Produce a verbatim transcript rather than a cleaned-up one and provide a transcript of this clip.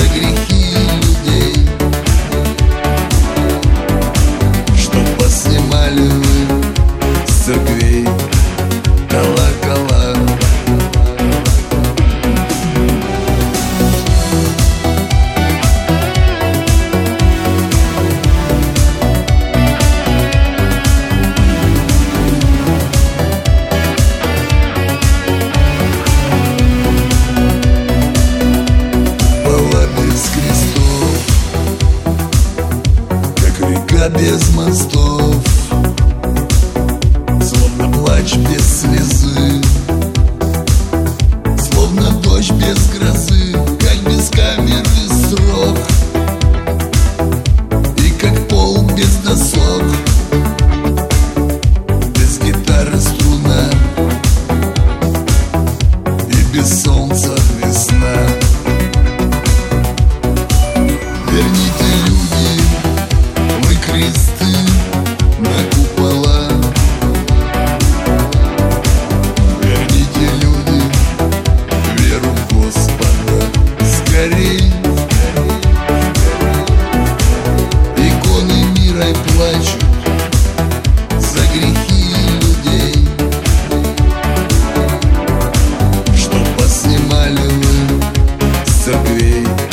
за грехи людей, чтоб поснимали вы с церквей колокола. Без мостов, словно плач без слезы, словно дождь без грозы, как бескамерный срок, и как пол без досок, без гитары струна, и без солнца весна. Верните, люди, вы кресты на купола. Верните, люди, веру в Господа скорей. Иконы мира и плачут за грехи людей, чтоб поснимали вы с церквей